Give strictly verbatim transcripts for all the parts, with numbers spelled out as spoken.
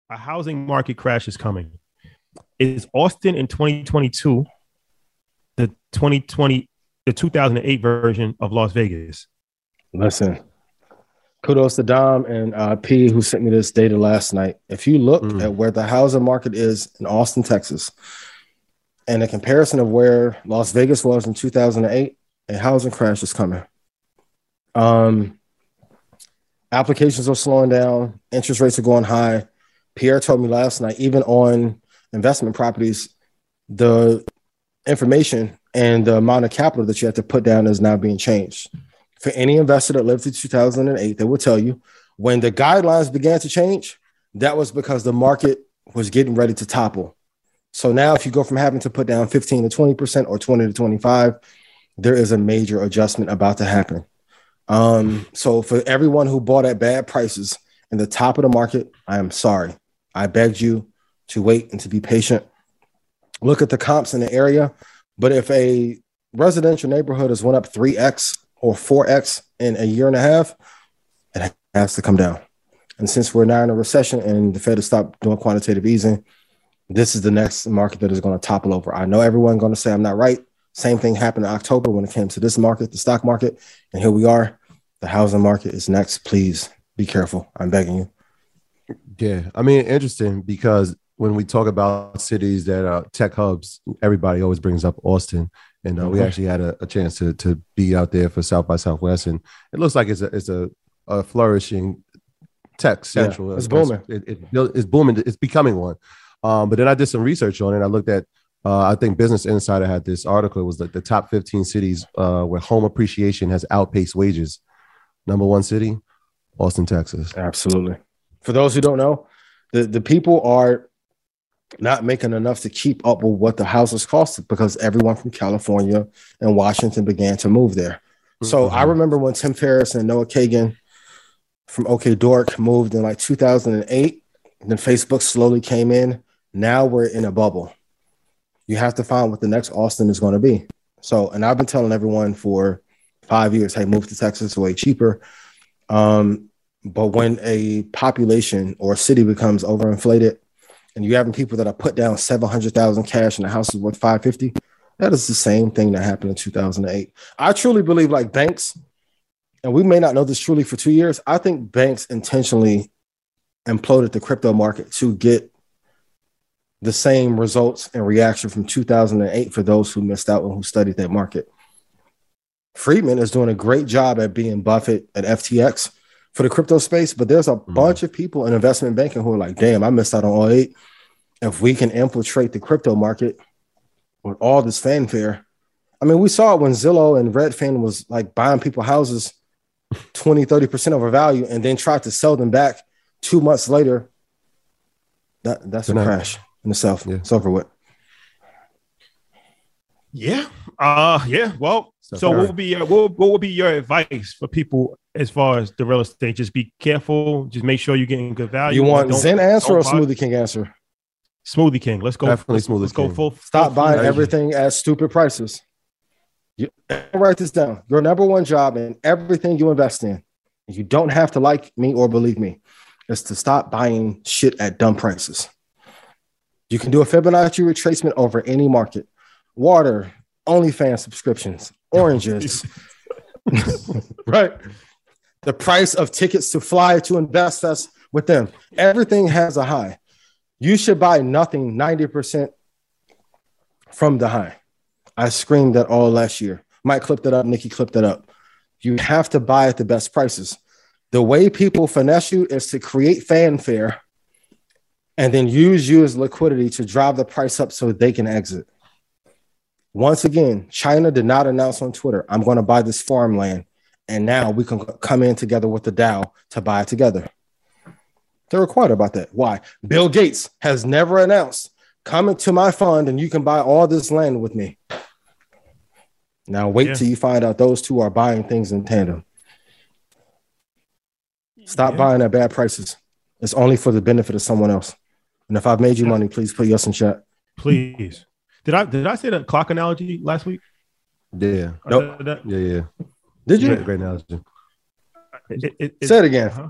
a housing market crash is coming. Is Austin in twenty twenty-two the twenty twenty the two thousand eight version of Las Vegas? Listen, kudos to Dom and uh, P, who sent me this data last night. If you look mm. at where the housing market is in Austin, Texas, and a comparison of where Las Vegas was in two thousand eight, a housing crash is coming. Um, applications are slowing down. Interest rates are going high. Pierre told me last night, even on investment properties, the information and the amount of capital that you have to put down is now being changed. For any investor that lived through two thousand eight, they will tell you when the guidelines began to change, that was because the market was getting ready to topple. So now if you go from having to put down fifteen to twenty percent or twenty to twenty-five, there is a major adjustment about to happen. Um, so for everyone who bought at bad prices in the top of the market, I am sorry. I begged you to wait and to be patient. Look at the comps in the area. But if a residential neighborhood has went up three X or four X in a year and a half, it has to come down. And since we're now in a recession and the Fed has stopped doing quantitative easing, this is the next market that is going to topple over. I know everyone's going to say I'm not right. Same thing happened in October when it came to this market, the stock market. And here we are. The housing market is next. Please be careful. I'm begging you. Yeah. I mean, interesting because when we talk about cities that are tech hubs, everybody always brings up Austin. And uh, mm-hmm. we actually had a, a chance to to be out there for South by Southwest. And it looks like it's a, it's a, a flourishing tech central. Yeah, it's booming. It, it, it's booming. It's becoming one. Um, but then I did some research on it. I looked at, uh, I think Business Insider had this article. It was like the top fifteen cities uh, where home appreciation has outpaced wages. Number one city, Austin, Texas. Absolutely. For those who don't know, the, the people are not making enough to keep up with what the houses cost because everyone from California and Washington began to move there. Mm-hmm. So I remember when Tim Ferriss and Noah Kagan from OK Dork moved in like two thousand eight, and then Facebook slowly came in. Now we're in a bubble. You have to find what the next Austin is going to be. So, and I've been telling everyone for five years, hey, move to Texas, way cheaper. Um, but when a population or a city becomes overinflated and you having people that are put down seven hundred thousand cash and the house is worth five fifty, that is the same thing that happened in two thousand eight. I truly believe like banks, and we may not know this truly for two years, I think banks intentionally imploded the crypto market to get the same results and reaction from two thousand eight for those who missed out and who studied that market. Friedman is doing a great job at being Buffett at F T X for the crypto space, but there's a mm. bunch of people in investment banking who are like, damn, I missed out on all eight. If we can infiltrate the crypto market with all this fanfare. I mean, we saw it when Zillow and Redfin was like buying people houses twenty, thirty percent over value and then tried to sell them back two months later. That, that's Good a night. crash in itself. Yeah. It's over with. Yeah. Uh, yeah. Well, so, so what would be uh, what, what would be your advice for people as far as the real estate? Just be careful. Just make sure you're getting good value. You want Zen answer or Smoothie King answer? Smoothie King. Let's go. Definitely let's, Smoothie let's King. go full. Stop full buying full everything at stupid prices. You, write this down. Your number one job in everything you invest in, you don't have to like me or believe me, is to stop buying shit at dumb prices. You can do a Fibonacci retracement over any market. Water, OnlyFans subscriptions, oranges, right? The price of tickets to fly to Invest Fest with them. Everything has a high. You should buy nothing ninety percent from the high. I screamed that all last year. Mike clipped it up. Nikki clipped it up. You have to buy at the best prices. The way people finesse you is to create fanfare and then use you as liquidity to drive the price up so they can exit. Once again, China did not announce on Twitter, I'm going to buy this farmland, and now we can come in together with the Dow to buy it together. They're quiet about that. Why? Bill Gates has never announced, come into my fund and you can buy all this land with me. Now wait yeah. till you find out those two are buying things in tandem. Stop yeah. buying at bad prices. It's only for the benefit of someone else. And if I've made you money, please put yes in chat. Please. Did I did I say the clock analogy last week? Yeah. Nope. Yeah, yeah. Did you? Great, great analogy. It, it, it, Say it again. Uh-huh.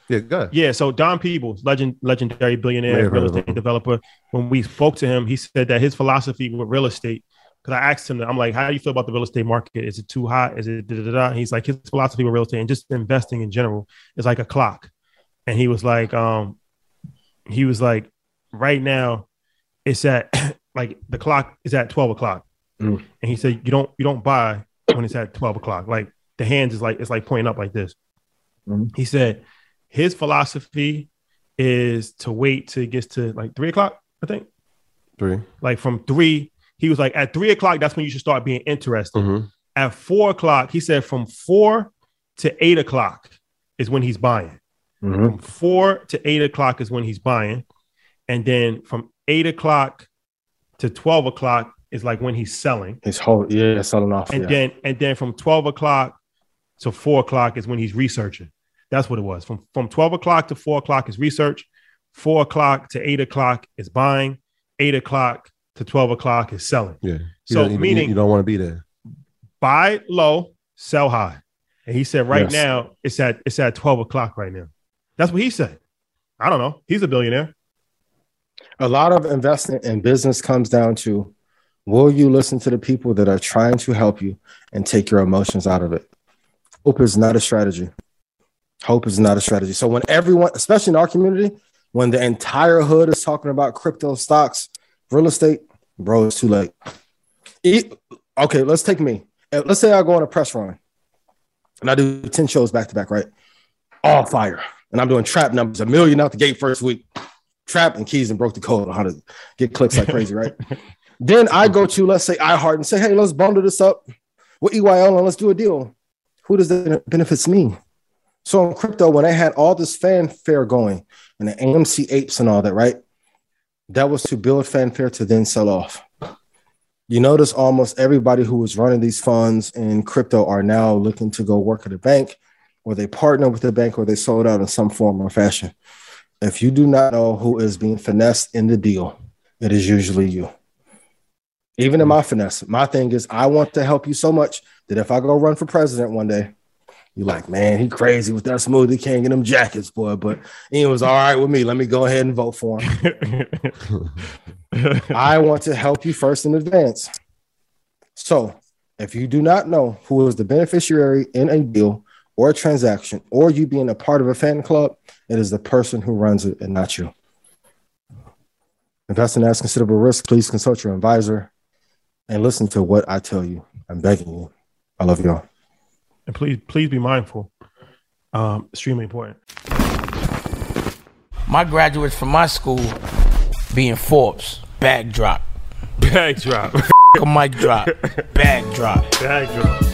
Yeah, good. Yeah, so Don Peebles, legend, legendary billionaire, real estate developer. When we spoke to him, he said that his philosophy with real estate, because I asked him, I'm like, how do you feel about the real estate market? Is it too hot? Is it da da da? He's like, his philosophy with real estate and just investing in general is like a clock. And he was like, um, he was like, right now, it's at like the clock is at twelve o'clock. Mm. And he said, you don't you don't buy when it's at twelve o'clock. Like the hands is like, it's like pointing up like this. Mm. He said his philosophy is to wait till it gets to like three o'clock, I think. Three. Like from three, he was like, at three o'clock, that's when you should start being interested. Mm-hmm. At four o'clock, he said from four to eight o'clock is when he's buying. Mm-hmm. From four to eight o'clock is when he's buying. And then from eight o'clock to twelve o'clock is like when he's selling. His whole, yeah, selling off. And yeah. then and then from twelve o'clock to four o'clock is when he's researching. That's what it was. From from twelve o'clock to four o'clock is research. Four o'clock to eight o'clock is buying. Eight o'clock to twelve o'clock is selling. Yeah. So you meaning you don't want to be there. Buy low, sell high. And he said right yes. now it's at it's at twelve o'clock right now. That's what he said. I don't know. He's a billionaire. A lot of investing in business comes down to, will you listen to the people that are trying to help you and take your emotions out of it? Hope is not a strategy. Hope is not a strategy. So when everyone, especially in our community, when the entire hood is talking about crypto stocks, real estate, bro, it's too late. It, okay, let's take me. Let's say I go on a press run and I do ten shows back to back, right? All fire. And I'm doing trap numbers, a million out the gate first week. Trap and keys and broke the code on how to get clicks like crazy, right? Then I go to, let's say, iHeart and say, hey, let's bundle this up with E Y L and let's do a deal. Who does that benefits me? So in crypto, when I had all this fanfare going and the A M C apes and all that, right? That was to build fanfare to then sell off. You notice almost everybody who was running these funds in crypto are now looking to go work at a bank, or they partner with the bank, or they sold out in some form or fashion. If you do not know who is being finessed in the deal, it is usually you. Even in my finesse, my thing is I want to help you so much that if I go run for president one day, you're like, man, he crazy with that Smoothie King and them jackets, boy. But he was all right with me. Let me go ahead and vote for him. I want to help you first in advance. So if you do not know who is the beneficiary in a deal or a transaction, or you being a part of a fan club, it is the person who runs it and not you. Investing has considerable risk. Please consult your advisor and listen to what I tell you. I'm begging you. I love y'all. And please, please be mindful. Um, extremely important. My graduates from my school being Forbes, bag drop. Bag drop. A mic drop. Bag drop. Bag drop.